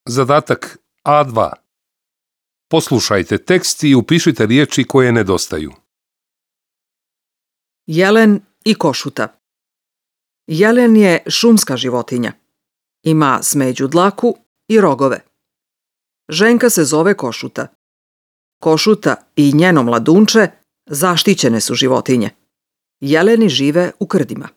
Zadatak A2. Poslušajte tekst i upišite riječi koje nedostaju. Jelen i košuta. Jelen je šumska životinja. Ima smeđu dlaku i rogove. Ženka se zove košuta. Košuta i njeno mladunče zaštićene su životinje. Jeleni žive u krdima.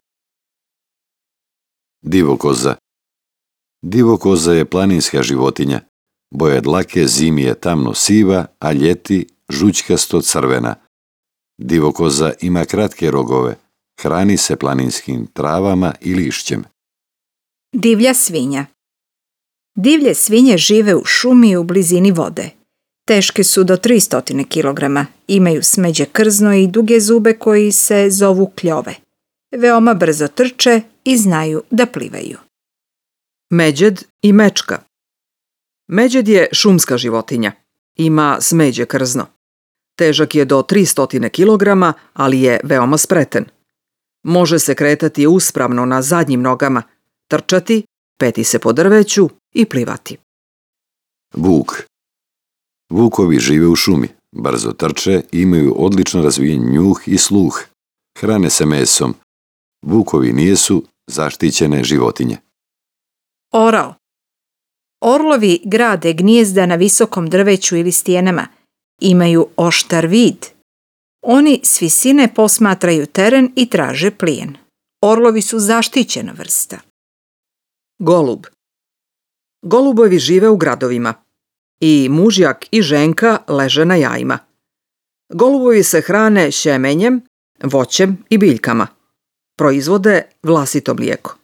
Divokoza. Divokoza je planinska životinja. Boja dlake zimi je tamno siva, a ljeti žućkasto crvena. Divokoza ima kratke rogove. Hrani se planinskim travama i lišćem. Divlja svinja. Divlje svinje žive u šumi i u blizini vode. Teške su do 300 kg, imaju smeđe krzno i duge zube koji se zovu kljove. Veoma brzo trče i znaju da plivaju. Međed i mečka. Međed je šumska životinja. Ima smeđe krzno. Težak je do 300 kg, ali je veoma spretan. Može se kretati uspravno na zadnjim nogama, trčati, peti se po drveću i plivati. Vuk. Vukovi žive u šumi, brzo trče i imaju odlično razvijen njuh i sluh. Hrane se mesom. Vukovi nisu zaštićene životinje. Orao. Orlovi grade gnijezda na visokom drveću ili stijenama. Imaju oštar vid. Oni s visine posmatraju teren i traže plijen. Orlovi su zaštićena vrsta. Golub. Golubovi žive u gradovima. I mužjak i ženka leže na jajima. Golubovi se hrane šemenjem, voćem i biljkama. Proizvode vlastito mlijeko.